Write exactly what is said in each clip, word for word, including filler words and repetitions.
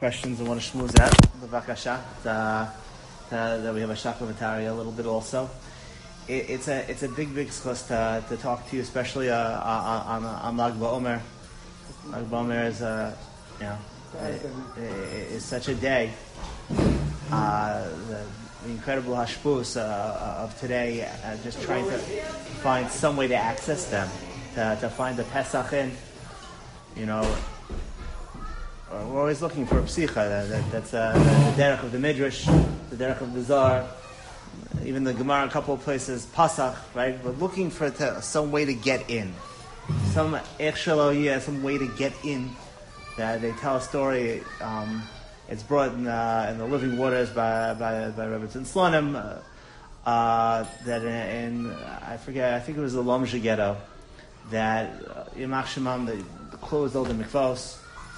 questions and want to schmooze out the vakasha uh, that we have a shakla a little bit also. It, it's a it's a big big schus to, to talk to you, especially uh, on on Lag BaOmer. Lag BaOmer is uh, you know it, it, it's such a day. Uh, the, the incredible hashpus uh, of today, uh, just trying to find some way to access them, to, to find the Pesach in, you know. We're always looking for a psicha. That, that, that's uh, the, the derech of the midrash, the derech of the zar, even the Gemara, a couple of places, Pasach, right? We're looking for to, some way to get in, some echshaloyah, some way to get in. That they tell a story. Um, it's brought in, uh, in the Living Waters by by, by Rebbe Slonim. Uh, uh, that in, in I forget, I think it was the Lomzha ghetto, that Yimach Shemam they closed all the mikvos.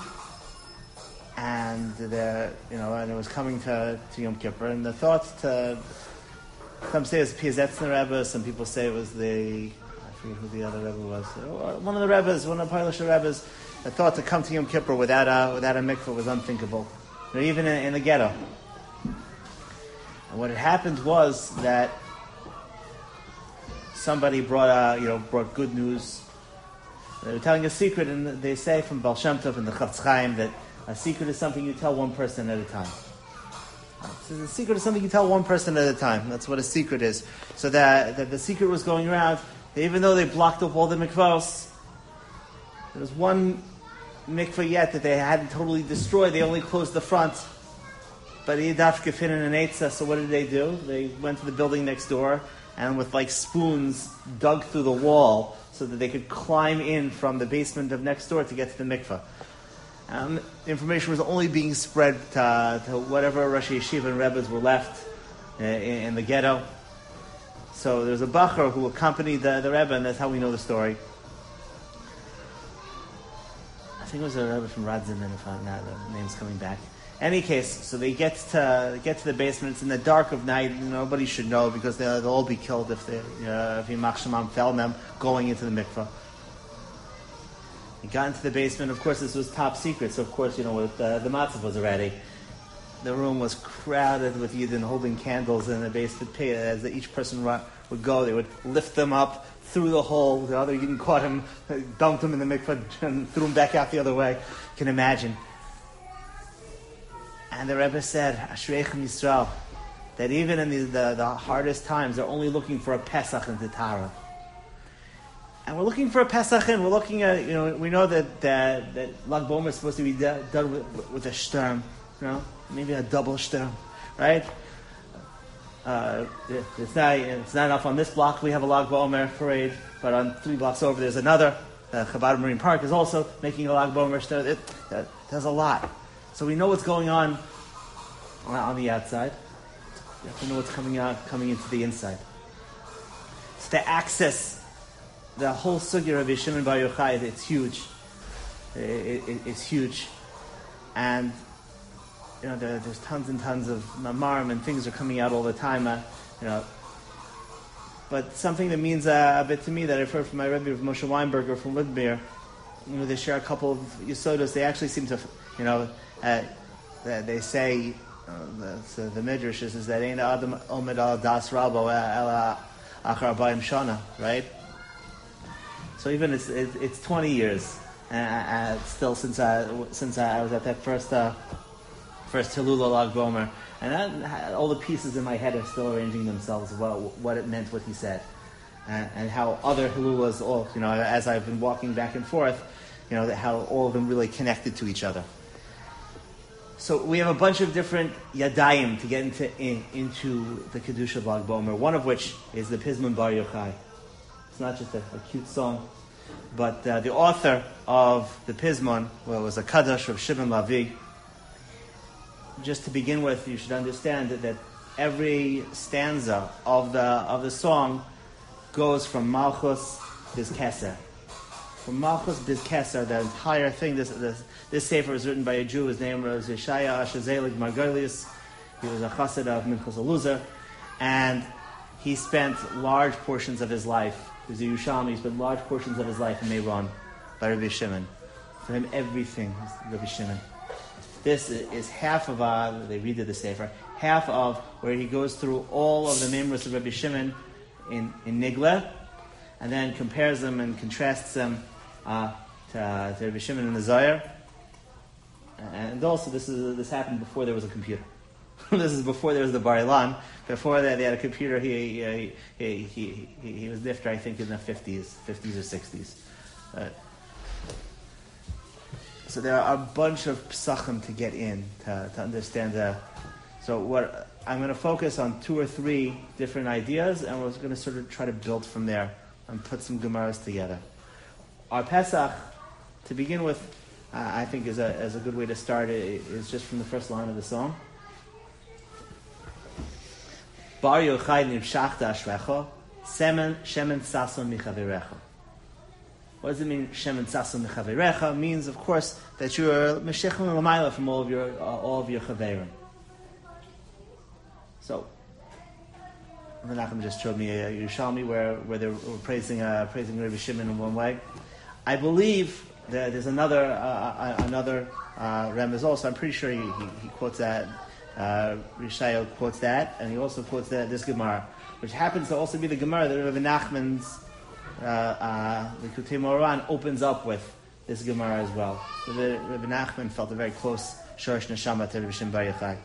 And the, you know, and it was coming to, to Yom Kippur, and the thought to some say it was Piazetzner Rebbe, some people say it was the I forget who the other Rebbe was, one of the Rebbes, one of the Polish Rebbes. The thought to come to Yom Kippur without a without a mikveh was unthinkable, you know, even in, in the ghetto. And what had happened was that somebody brought a, you know brought good news. They were telling a secret, and they say from Baal Shem Tov and the Chafetz Chaim that a secret is something you tell one person at a time. So the secret is something you tell one person at a time. That's what a secret is. So that, that the secret was going around, that even though they blocked up all the mikvahs, there was one mikvah yet that they hadn't totally destroyed. They only closed the front. But he dafka fit in an eitzah, so what did they do? They went to the building next door and with like spoons dug through the wall so that they could climb in from the basement of next door to get to the mikvah. Um, the information was only being spread to, to whatever Rosh Yeshiva and Rebbes were left uh, in, in the ghetto. So there's a Bacher who accompanied the, the Rebbe, and that's how we know the story. I think it was a Rebbe from Radzin, if I'm not, the name's coming back. Any case, so they get to get to the basement. It's in the dark of night. Nobody should know because they'll, they'll all be killed if they uh, if Yimach Shemam fell them going into the mikvah. He got into the basement. Of course, this was top secret. So, of course, you know, with, uh, the matzav was already. The room was crowded with Yidden holding candles in the basement pit. As each person would go, they would lift them up through the hole. The other Yidden caught him, dumped him in the mikvah, and threw him back out the other way. You can imagine. And the Rebbe said, Ashreichem Yisrael, that even in the, the, the hardest times, they're only looking for a Pesach and Tara. And we're looking for a Pesach, and we're looking at, you know, we know that that, that Lag BaOmer is supposed to be de- done with, with a shterm, you know, maybe a double shterm, right? Uh, it, it's not it's not enough on this block. We have a Lag BaOmer parade, but on three blocks over there's another. Uh, Chabad Marine Park is also making a Lag BaOmer shterm. It, that, there's a lot, so we know what's going on on the outside. We have to know what's coming out, coming into the inside. So to access the whole sugya of Shimon Bar Yochai, it's huge. It, it, it's huge. And, you know, there, there's tons and tons of mamarim and things are coming out all the time, uh, you know. But something that means uh, a bit to me that I've heard from my Rebbe, Moshe Weinberger from Woodmere, you know, they share a couple of Yesodos. They actually seem to, you know, uh, they say, uh, the, so the Midrash is, is that Ein Adam Omed Al Das Rabo Ela Achar Arbaim Shana, right? So even it's it's twenty years, uh, uh, still since I since I was at that first uh, first Hilula Lag BaOmer, and that, all the pieces in my head are still arranging themselves about what it meant, what he said, uh, and how other Hilulas, all you know, as I've been walking back and forth, you know, how all of them really connected to each other. So we have a bunch of different yadayim to get into in, into the Kedusha of Lag BaOmer. One of which is the Pizmon Bar Yochai. It's not just a, a cute song, but uh, the author of the Pizmon, well, was a Kaddish of Shimon Lavi. Just to begin with, you should understand that, that every stanza of the of the song goes from Malchus bis Keser. From Malchus bis Keser, the entire thing. This this this sefer was written by a Jew. His name was Yeshaya Ashazelig Margolius. He was a chassid of Minchas Eluzah, and he spent large portions of his life. He was a Yerushalmi. He spent large portions of his life in Meron by Rabbi Shimon. For him, everything was Rabbi Shimon. this is half of, uh, they redid the Sefer, half of where he goes through all of the memories of Rabbi Shimon in, in Nigla, and then compares them and contrasts them uh, to, uh, to Rabbi Shimon in the Zohar. And also, this is this happened before there was a computer. This is before there was the Bar Ilan. Before that, they had a computer. He he he he, he, he was nifter, I think, in the fifties, fifties or sixties. Uh, so there are a bunch of psachim to get in to, to understand. The, so what I'm going to focus on two or three different ideas, and we're going to sort of try to build from there and put some gemaras together. Our Pesach, to begin with, uh, I think is a is a good way to start. It is just from the first line of the song. Bar Yochai Nivshachta Ashrecha, Semen Shemen Sason Michaverecha. What does it mean, Shemen Sason Michaverecha? Means, of course, that you are Meshechon L'mayla from all of your uh, all of your chaverim. So, Menachem just showed me a Yerushalmi where where they were praising uh, praising Rabbi Shimon in one way. I believe that there's another uh, another uh, remez also. I'm pretty sure he, he, he quotes that. Uh, Rishayo quotes that, and he also quotes that, this Gemara, which happens to also be the Gemara that Rabbi Nachman's uh, uh, the Kutei Moran opens up with this Gemara as well. So the, Rabbi Nachman felt a very close Shorosh Neshama to Rabbi Shimon Bar Yochai.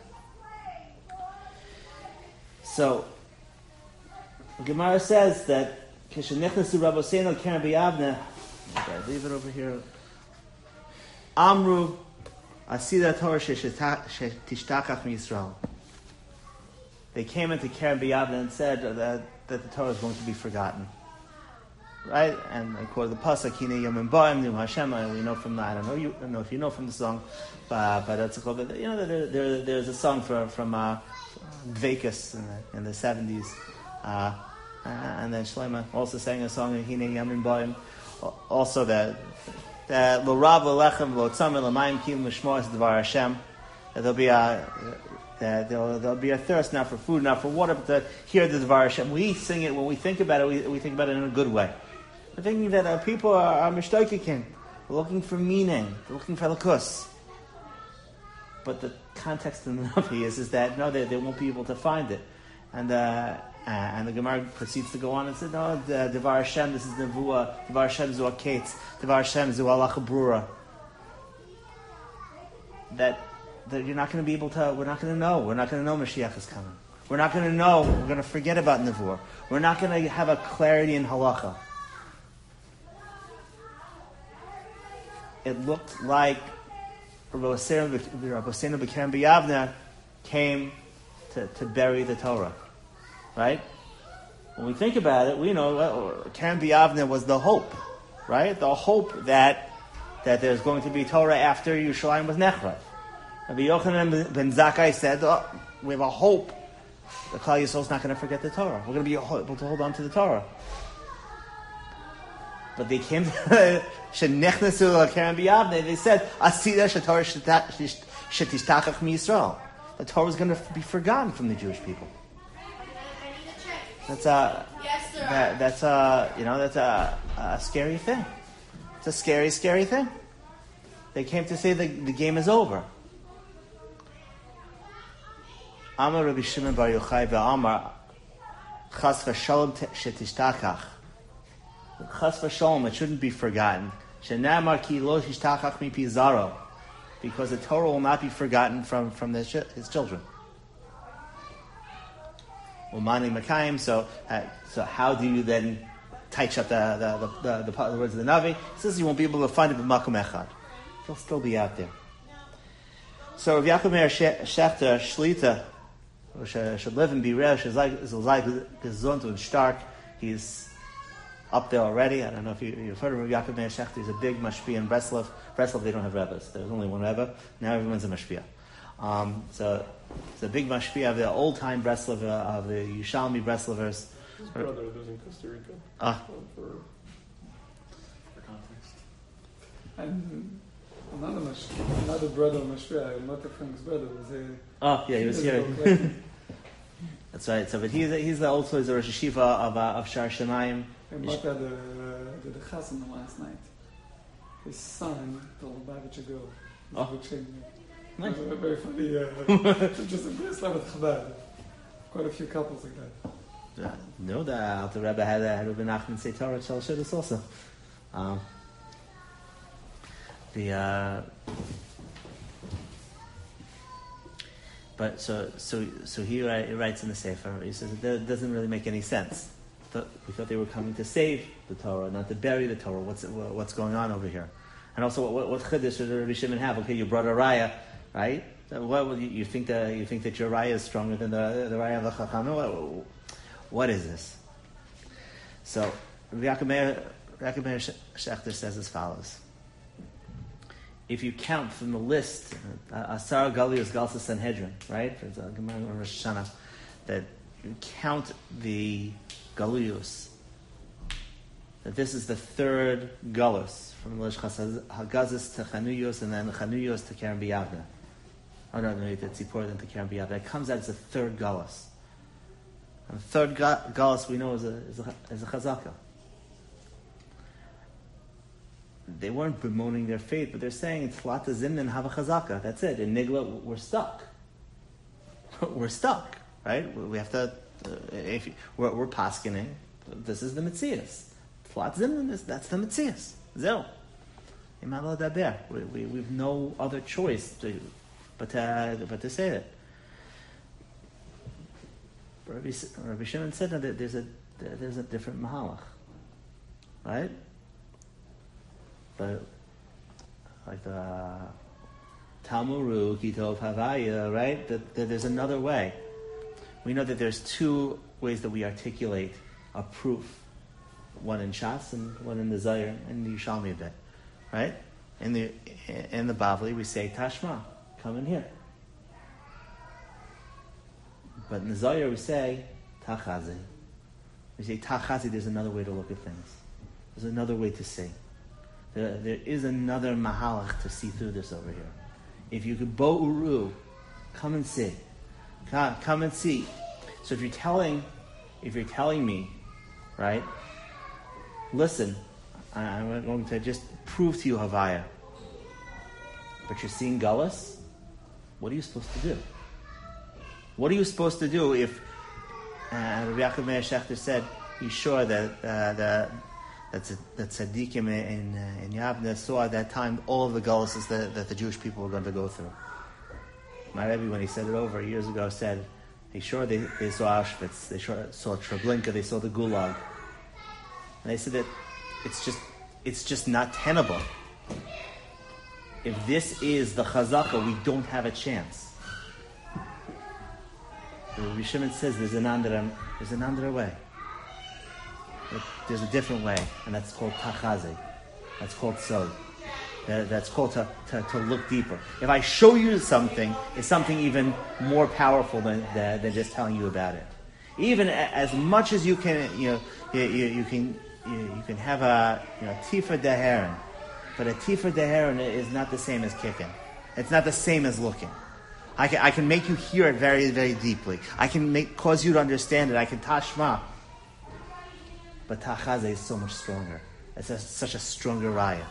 So the Gemara says that Kishenichnasu Rabosenu Keren B'Yavne. Okay, leave it over here. Amru. Asida Torah shetishtachach miYisrael. They came into Keren B'Yavne and said that, that the Torah is going to be forgotten, right? And I quoted the pasuk Hine Yomim Ba'im Nim Hashem. We know from that. I don't know. You I don't know if you know from the song, but but that's called. You know, there, there there's a song from from uh, Dveikus in the in the seventies, uh, and then Shlomo also sang a song Hine Yomim Ba'im. Also that. That lo rav lechem lo tzameh l'mayim kim l'shmo es dvar Hashem. That there'll be a that there'll, there'll be a thirst not for food, not for water, but to hear the dvar Hashem. We sing it when we think about it. We, we think about it in a good way. We're thinking that our people are, are mishtokikin. We're looking for meaning. They're looking for lakus. But the context in the Navi is is that no, they they won't be able to find it, and. Uh, Uh, and the Gemara proceeds to go on and say, no, the Devar Hashem, this is Nevuah, Devar Hashem zu Aketz, Devar Hashem zu Alacha Brura. That, that you're not going to be able to, we're not going to know. We're not going to know Mashiach is coming. We're not going to know, we're going to forget about Nevuah. We're not going to have a clarity in Halacha. It looked like Rabbi Hosseinu B'Keren B'Yavne came to, to bury the Torah. Right? When we think about it, we know well, Keren B'Yavne was the hope, right? The hope that that there's going to be Torah after Yerushalayim was Nechrav. Rabbi Yochanan ben Zakkai said, oh, we have a hope that Klal Yisrael is not going to forget the Torah. We're going to be able to hold on to the Torah. But they came to Shenechnesu Keren B'Yavne. They said, Asida sheTorah shetishtachach miYisrael. The Torah was going to be forgotten from the Jewish people. That's a yes, that, that's a you know that's a, a scary thing. It's a scary, scary thing. They came to say the, the game is over. Amar Rabbi Shimon Bar Yochai ve'Amar Chas v'Shalom shetishtachach. Chas v'Shalom, it shouldn't be forgotten. Shenamar ki lo tishtachach mipi zaro, because the Torah will not be forgotten from from the, his children. Umani Makayim. So, uh, so how do you then touch up the the, the, the, the, the words of the Navi? It says you won't be able to find it in Makom Echad. It'll still be out there. So, Rav Yaakov Meir Shechter Shlita, which should live and be rare, is like gesund and stark. He's up there already. I don't know if you, you've heard of Rav Yaakov Meir Shechter. He's a big mashpia in Breslov. Breslov, they don't have rebbes. There's only one rebbe. Now everyone's a mashpia. Um, so it's a big mashpia of the old-time Breslov, uh, of the Yerushalmi Breslovers. His brother lives in Costa Rica. Ah. For, for context. And another, mashpia, another brother mashpia, Mata Frank's brother, was a... Oh, yeah, he was here. That's right. So, but he's he's the also he's a Rosh Hashiva of uh, of Shar Shamayim. And Mata the the the chassan last night. His son told Lubavitcher to go. Oh. Nice. It was a very funny, uh, just a Breslau with Chabad. Quite a few couples like that. Uh, no, the Alter Rebbe had uh, Rebbe Nachman say Torah at Shal Shidduch also. Um, the uh, but so so so he, write, he writes in the Sefer. He says it doesn't really make any sense. We thought they were coming to save the Torah, not to bury the Torah. What's what's going on over here? And also, what what chiddush does Rabbi Shimon have? Okay, you brought a raya, right? What you, you think that you think that your raya is stronger than the the raya of the Chachamim? What, what is this? So Rabbi Meir Shechter says as follows: if you count from the list, Asar Galios Galsa Sanhedrin, right? There's a Gemara in Rosh Hashanah that you count the Galuyos, that this is the third Galus from Lish Hagazis to Chanuyos and then Chanuyos to Keren B'Yavna. Oh no, no, it's important than to Keren B'Yavna. It comes out as the third Galus. And the third ga- Galus we know is a, is a, is a Chazaka. They weren't bemoaning their fate, but they're saying it's Lata Zimnin Hava Chazaka. That's it. In Nigla, we're stuck. We're stuck, right? We have to. Uh, if you, we're, we're paskening, this is the Metzias. Flat Zimnin is that's the Metzias. Zero. We we we have no other choice to, but to, but to say it. Rabbi, Rabbi Shimon said that there's a there's a different mahalach, right? But like the Talmuru Kitov Havaya, right? That, that there's another way. We know that there's two ways that we articulate a proof. One in Shas and one in the Zayir and the Yishalmi a bit. Right? In the in the Bavli we say Tashma, come in here. But in the Zayir we say Tachazi. We say Tachazi, there's another way to look at things. There's another way to see. There, there is another mahalach to see through this over here. If you could bo uru, come and see. Come, come and see. So if you're telling, if you're telling me, right? Listen, I, I'm going to just prove to you Havaya. But you're seeing Gullus. What are you supposed to do? What are you supposed to do if uh, Rabbi Yaakov Meir Shechter said he's sure that uh, that that that tzaddikim in uh, in Yavne saw at that time all of the Gulluses that, that the Jewish people were going to go through. My Rebbe, when he said it over years ago, said he's sure they, they saw Auschwitz, they saw, saw Treblinka, they saw the Gulag, and they said that it's just it's just not tenable. If this is the Chazaka, we don't have a chance. Rabbi Shimon says there's an andra, there's an andra way. There's a different way, and that's called tachazi. That's called sod. That's called to, to, to look deeper. If I show you something, it's something even more powerful than, than, than just telling you about it. Even as much as you can, you know, you, you, you can you, you can have a you know tifa deheron, but a tifa deheron is not the same as kicking. It's not the same as looking. I can, I can make you hear it very, very deeply. I can make cause you to understand it. I can tashma. But tachaze is so much stronger. It's a, such a stronger raya.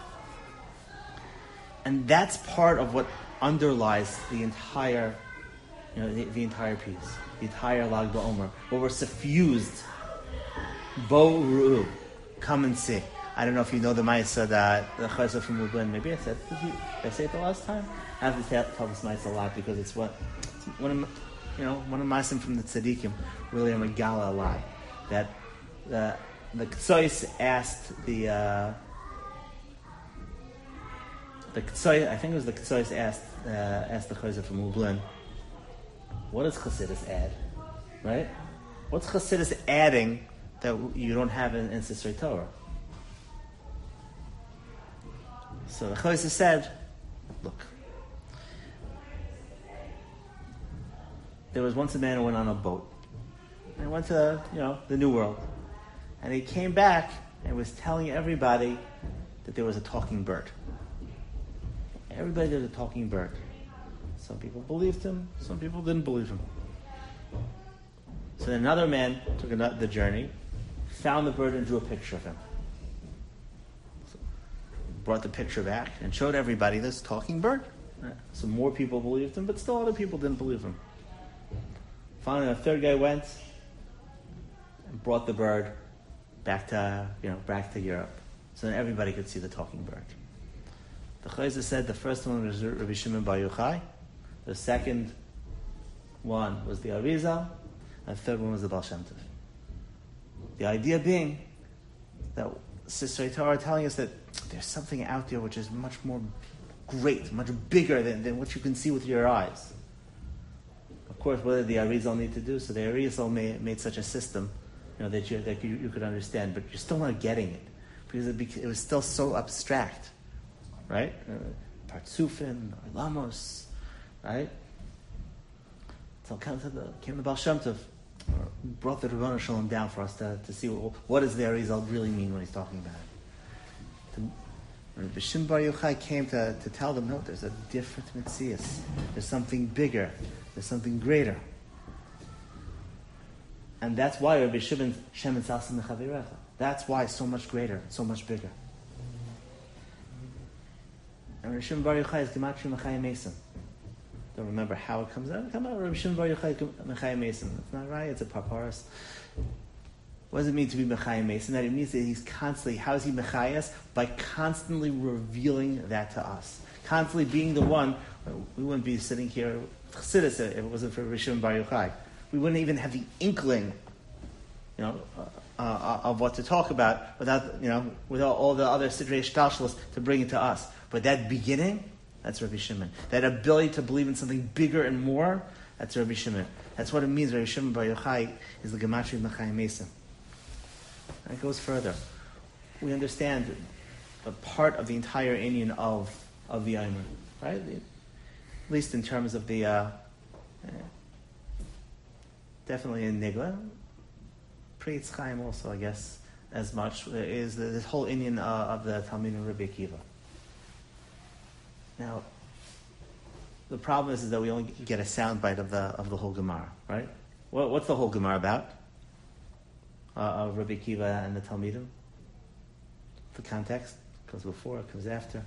And that's part of what underlies the entire, you know, the, the entire piece, the entire Lag BaOmer, where we're suffused. Bo ru'u, come and see. I don't know if you know the Ma'aseh that the Chazal from Lublin. Maybe I said, did, you, did I say it the last time? I have to tell, tell this Ma'aseh a lot because it's what, it's one of, you know, one of Ma'asim from the Tzaddikim really are Megala a lot. That the the Ktsois asked the uh, the Ktsois, I think it was the Ktsois asked uh, asked the Chazal from Lublin, what does Chassidus add, right? What's Chassidus adding that you don't have in, in Sisrei Torah? So the Choseh said, look, there was once a man who went on a boat. And he went to, you know, the New World. And he came back and was telling everybody that there was a talking bird. Everybody did a talking bird. Some people believed him, some people didn't believe him. So then another man took the journey, found the bird and drew a picture of him. Brought the picture back and showed everybody this talking bird. So more people believed him, but still other people didn't believe him. Finally, a third guy went and brought the bird back to, you know, back to Europe. So then everybody could see the talking bird. The Chayzer said the first one was Rabbi Shimon Bar Yochai, the second one was the Arizal, and the third one was the Baal Shem Tov. The idea being that Sister Torah are telling us that there's something out there which is much more great, much bigger than, than what you can see with your eyes. Of course, what did the Arizal need to do? So the Arizal made, made such a system, you know, that you that you, you could understand, but you're still not getting it because it, beca- it was still so abstract, right? Uh, Partsufin, Lamos, right? So came the, came the Baal Shem Tov, brought the Rebbeinu Shalom down for us to, to see what, what does the Arizal really mean when he's talking about it. To, Rabbi Shimon Bar Yochai came to, to tell them, no, there's a different Metzias. There's something bigger. There's something greater. And that's why Rabbi Shimon Shemin Salsa Mechavirecha. That's why it's so much greater, so much bigger. And Rabbi Shimon Bar Yochai is Gematria Mechayim Mason. Don't remember how it comes out. Come out, Rabbi Shimon Bar Yochai Mechayim Mason. It's not right, it's a paparas. What does it mean to be Mechayim Mason? That it means that he's constantly, how is he Mechayas? By constantly revealing that to us. Constantly being the one, we wouldn't be sitting here, Chassidus, if it wasn't for Rabbi Shimon Bar Yochai. We wouldn't even have the inkling, you know, uh, uh, of what to talk about without, you know, without all the other Sidrei Shtalshalos to bring it to us. But that beginning, that's Rabbi Shimon. That ability to believe in something bigger and more, that's Rabbi Shimon. That's what it means. Rabbi Shimon Bar Yochai is the Gematria Mechayim Mason. And it goes further. We understand a part of the entire Indian of of the Aimer, right? The, at least in terms of the, uh, uh, definitely in Nigla, Prietz Chaim also, I guess, as much, is the, this whole Indian uh, of the Talmud and Rabbi Akiva. Now, the problem is, is that we only get a soundbite of the of the whole Gemara, right? What, what's the whole Gemara about? Uh, of Rabbi Akiva and the Talmidim? The context comes before, it comes after.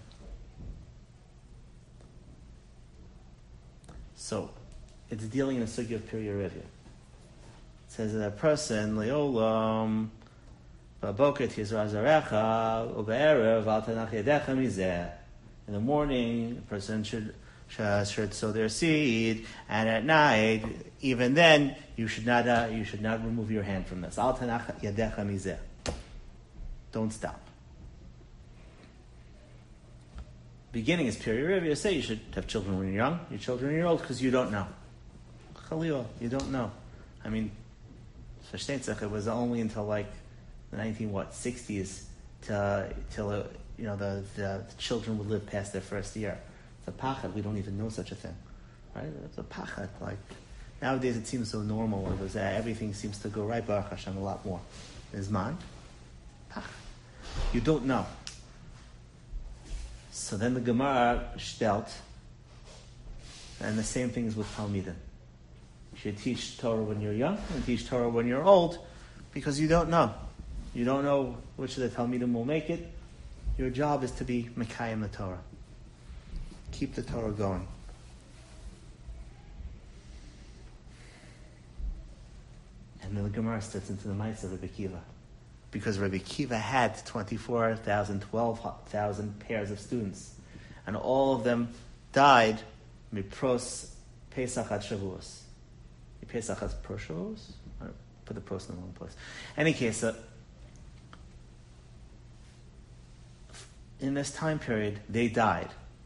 So, it's dealing in a sugya of Pirya Revya. It says that a person, Leolam, Ba'boket Yizra Zarecha, Ube'erev, Al Tanach Yedecha Mizeh. In the morning, a person should, should sow their seed, and at night, even then, you should not uh, you should not remove your hand from this. Al Tanach Yedecha Mizeh. Don't stop. Beginning is Pirya Revya. Say you should have children when you're young, your children when you're old, because you don't know. Chalil, you don't know. I mean, it was only until like the nineteen what sixties to till uh, you know the, the the children would live past their first year. It's a pachad. We don't even know such a thing, right? It's a pachad. Like nowadays, it seems so normal. It was uh, everything seems to go right. Baruch Hashem, a lot more. Is mine? Pachad. You don't know. So then the Gemara stellt, and the same thing is with Talmidim. You should teach Torah when you're young and teach Torah when you're old, because you don't know. You don't know which of the Talmidim will make it. Your job is to be Mekayim the Torah. Keep the Torah going. And then the Gemara steps into the mitzvah of Rabbi Akiva. Because Rabbi Akiva had twenty-four thousand, twelve thousand pairs of students. And all of them died mipros Pesach ad Shavuos. Pesach ad pro Shavuos? Put the pros in the wrong place. In any case, uh, in this time period, they died.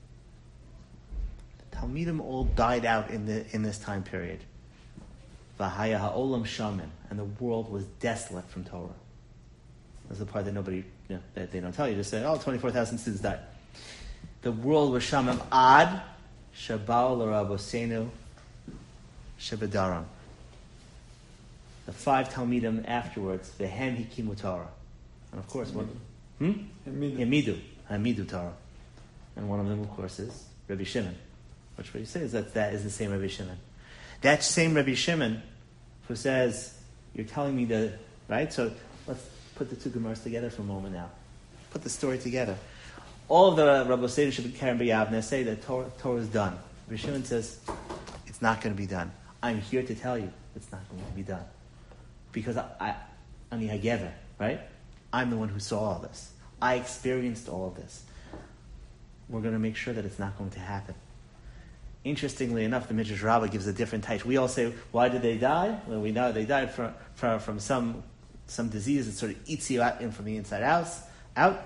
The Talmidim all died out in the in this time period. V'haya ha'olam shamin, and the world was desolate from Torah. That's the part that nobody, you know, that they don't tell you. Just say, oh, twenty-four thousand students died. The world was shamim ad shabal l'rabosenu shebadaran. The five Talmidim afterwards, vehem hikimu Torah. And of course, one, hmm? Hamidu. Hamidu Torah. And one of them, of course, is Rabbi Shimon. Which what you say is that that is the same Rabbi Shimon. That same Rabbi Shimon who says, you're telling me the, right? So let's put the two Gemaras together for a moment now. Put the story together. all of the Rabbi Seder should be Karen B'Yavneh say that Torah, Torah is done. Rabbi Shimon says, it's not going to be done. I'm here to tell you it's not going to be done. Because I, I, Ani Hagever, right? I'm the one who saw all this. I experienced all of this. We're going to make sure that it's not going to happen. Interestingly enough, the Midrash Rabbah gives a different type. We all say, why did they die? Well, we know they died from, from, from some, some disease that sort of eats you out in from the inside out. out.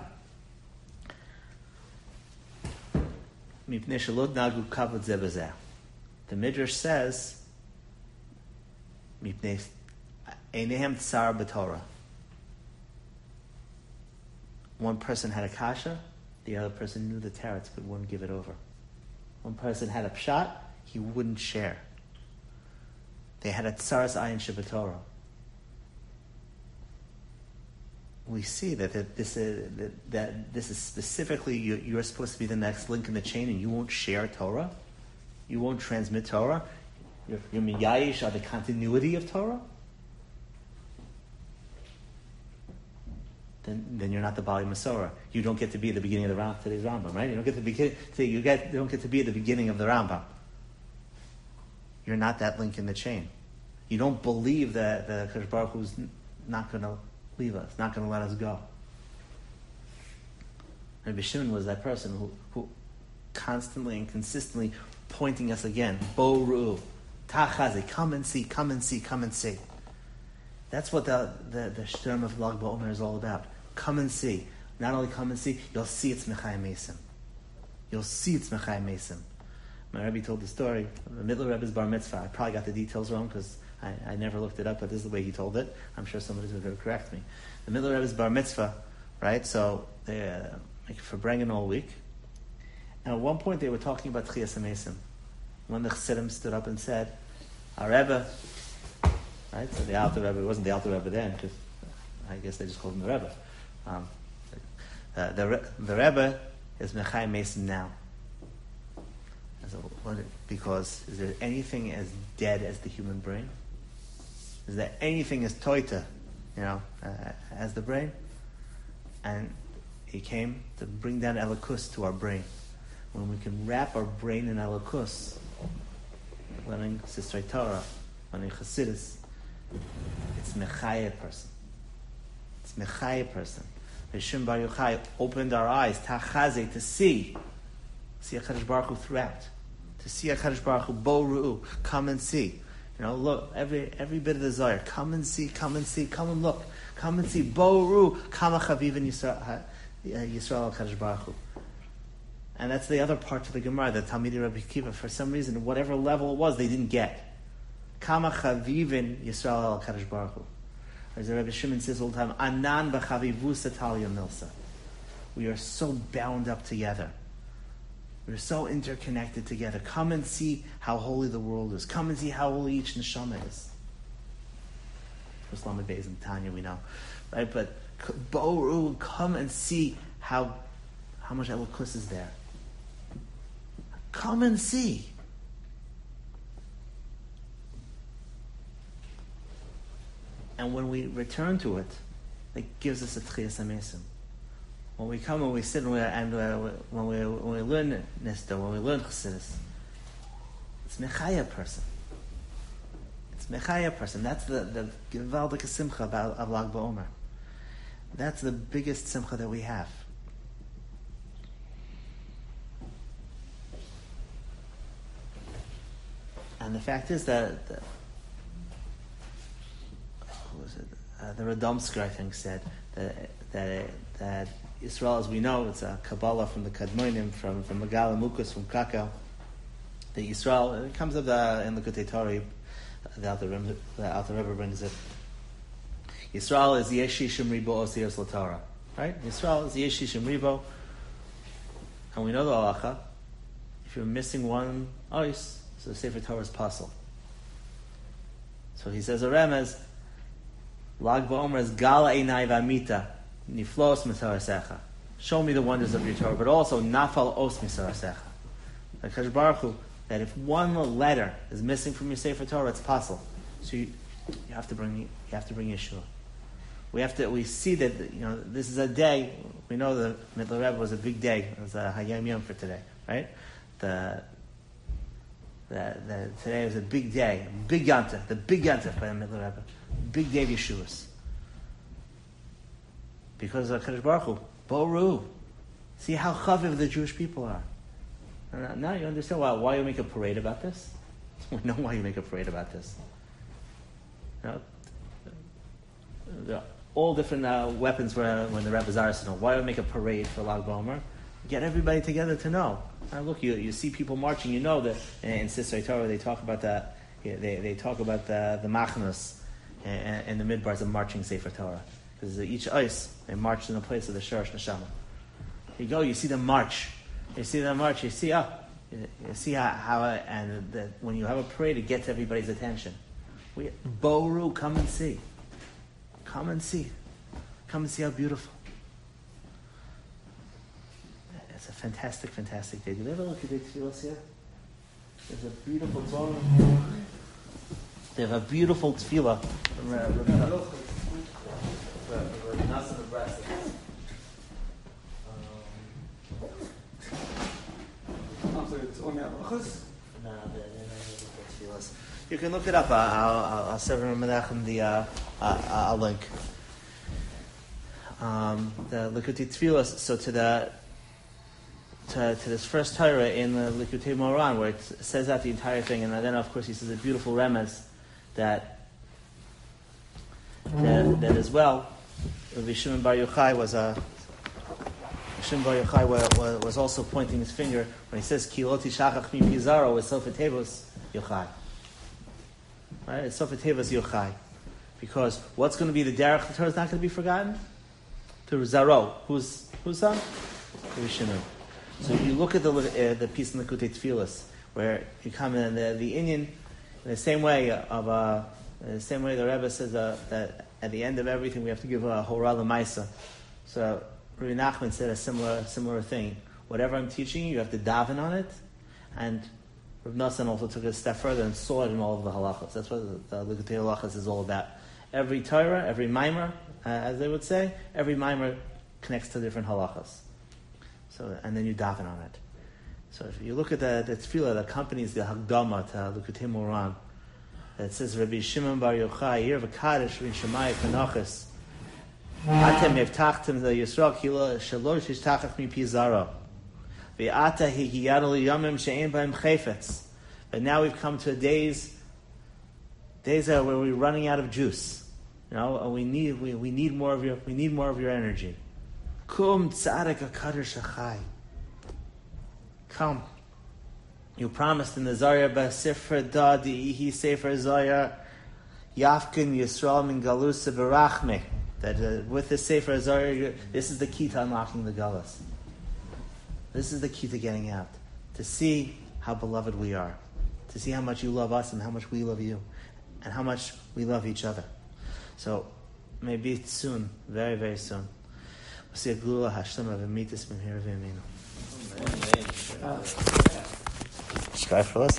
The Midrash says, one person had a kasha, the other person knew the teretz but wouldn't give it over. One person had a pshat, he wouldn't share. They had a tsaras ayin shebetorah. We see that, that this is that, that this is specifically you, you're supposed to be the next link in the chain, and you won't share Torah, you won't transmit Torah. Your your miyayish are the continuity of Torah. Then, then you're not the Bali Masorah. You don't get to be at the beginning of the Ram, today's Rambam, right? You don't get to be you get you don't get to be at the beginning of the Rambam. You're not that link in the chain. You don't believe that the Kadosh Baruch Hu's not going to leave us, not going to let us go. And Rabbi Shimon was that person who, who constantly and consistently pointing us again, Bo Ru'u, Tachaze, come and see, come and see, come and see. That's what the the, the Sturm of Lag BaOmer is all about. Come and see. Not only come and see, you'll see it's Mechayim Mesim. You'll see it's Mechayim Mesim. My Rebbe told the story, the Middle Rebbe's bar mitzvah. I probably got the details wrong because I, I never looked it up, but this is the way he told it. I'm sure somebody's going to correct me. The Middle Rebbe's bar mitzvah, right? So they uh, make it for Brengen all week. And at one point they were talking about Tchias HaMesim. When the Chassidim stood up and said, our Rebbe, right? So the Alter Rebbe, it wasn't the Alter Rebbe then, because I guess they just called him the Rebbe. Um, uh, the, the Rebbe is Mechayim Mesim now. So what, because is there anything as dead as the human brain? Is there anything as toita, you know, uh, as the brain? And he came to bring down Elokus to our brain. When we can wrap our brain in Elokus, learning Sistrei Torah, learning Chassidus, it's Mechayah person. It's Mechayah person. Rishon Bar Yochai opened our eyes, Tachaze, to see, see HaKadosh Baruch Hu throughout. To see HaKadosh Baruch Hu, Bo Ru'u, come and see. You know, look, every every bit of desire, come and see, come and see, come and look, come and see, Bo Ru'u, Kama Chaviv in Yisrael HaKadosh Baruch Hu. And that's the other part of the Gemara, that Talmidei Rabbi Akiva, for some reason, whatever level it was, they didn't get. Kama Chaviv in Yisrael HaKadosh Baruch Hu. As the Rebbe Shimon says all the time, Anan b'chavivusa talya milsa. We are so bound up together. We're so interconnected together. Come and see how holy the world is. Come and see how holy each neshama is. Islam Beis and Tanya, we know, right? But Bo'ru, come and see how how much Elokus is there. Come and see. And when we return to it, it gives us a Tchias HaMesim. When we come and we sit and, we, and uh, when, we, when we learn Nista, when we learn Chassidus, it's Mechayah person. It's Mechayah person. That's the the Gewaldige Simcha about of Lag BaOmer. That's the biggest Simcha that we have. And the fact is that the, who was it? Uh, the Radomsker, I think, said that that that Israel, as we know, it's a Kabbalah from the Kadmonim, from from Megala Mukus, from Krakow. The Israel, it comes up the, in the Kutei Torah, the Alter Rebbe, the Alter Rebbe brings it. Israel is Yeshishim Ribo Osir Torah, right? Israel is Yeshishim Ribo, and we know the halacha. If you're missing one ois, so the Sefer Torah is puzzle. So he says a remez, Lag BaOmer is Gala Einai V'Amita Niflos Misarasecha. Show me the wonders of your Torah, but also Nafal Os Misarasecha. Like HaKadosh Baruch Hu, that if one letter is missing from your Sefer Torah, it's puzzle. So you, you have to bring you have to bring Yeshua. we have to, we see that, you know, this is a day, we know the Mittler Rebbe was a big day. It was a Hayom Yom for today, right? The, the, the, today was a big day, big Yontif, the big Yontif by the Mittler Rebbe. Big day of Yeshuas. Because of Kadosh Baruch Hu, Boru. See how chaviv the Jewish people are. And now you understand why, why you make a parade about this? We know why you make a parade about this. You know, there are all different uh, weapons were when the Rebbe's arsenal. Why would make a parade for Lag BaOmer? Get everybody together to know. Now look, you you see people marching. You know that in Sisrei Torah they talk about the they they talk about the the machnos and, and the midbars of marching Sefer Torah, because each ice they marched in the place of the Shorosh Neshama. You go, you see them march. You see them march. You see ah, you, you see how, how and the, when you have a parade, it gets everybody's attention. We Boru, come and see. Come and see. Come and see how beautiful. It's a fantastic, fantastic day. Did you ever look at the tefillos here? There's a beautiful Torah. They have a beautiful tefillah from Rabbi Nassim of Bresler. It's only halachas? No, they're not tefillos. You can look it up. I'll, I'll, I'll send Menachem the uh, uh, a link. Um, the Likutei Tefillos. So to the to, to this first Torah in the Likutei Moran, where it says out the entire thing, and then of course he says a beautiful remez that that, that as well. Rabbi Shimon Bar Yochai was a Shimon Bar Yochai was, was also pointing his finger when he says Ki lo tishachach mi pizaro with Sofer Tevos Yochai. Right? It's Sofer Tevos Yochai. Because what's going to be the derech the Torah is not going to be forgotten? To Zaro. Who's whose son? Rabbi Shimon. So you look at the uh, the piece in the Likutei Tefillos where you come in the the Inyan in the same way of uh, in the same way the Rebbe says uh, that at the end of everything we have to give a Horah L'Maisa. So Rabbi Nachman said a similar similar thing. Whatever I'm teaching you, you have to daven on it, and Rav Nosson also took it a step further and saw it in all of the halachas. That's what the Likutei Halachas is all about. Every Torah, every mimer, uh, as they would say, every mimer connects to different halachas. So, and then you daven on it. So if you look at the, the tefillah that accompanies the Hagdama to Likutei Moran, it says Rabbi Shimon Bar Yochai, Yir v'kadosh v'shamayim v'nachas, Atem evtachtem the Yisrael kilo shalosh ishtachach mi pizaro. Ve'ata higiyadu liyamim she'ein b'hem chayfetz. But now we've come to days, days where we're running out of juice. You know, we need we, we need more of your we need more of your energy. Kum tzaddik hakadosh achai. Come. You promised in the Zohar b'Sifra Da Di'ihi Sefer Zohar Yafkin Yisrael Min Galus Berachme. That uh, with the Sefer Zohar, this is the key to unlocking the Galus. This is the key to getting out. To see how beloved we are. To see how much you love us and how much we love you. And how much we love each other. So, maybe soon, very, very soon. We'll see a Gula Hashem of Emitis Min Hirav Yaminu. Subscribe for us.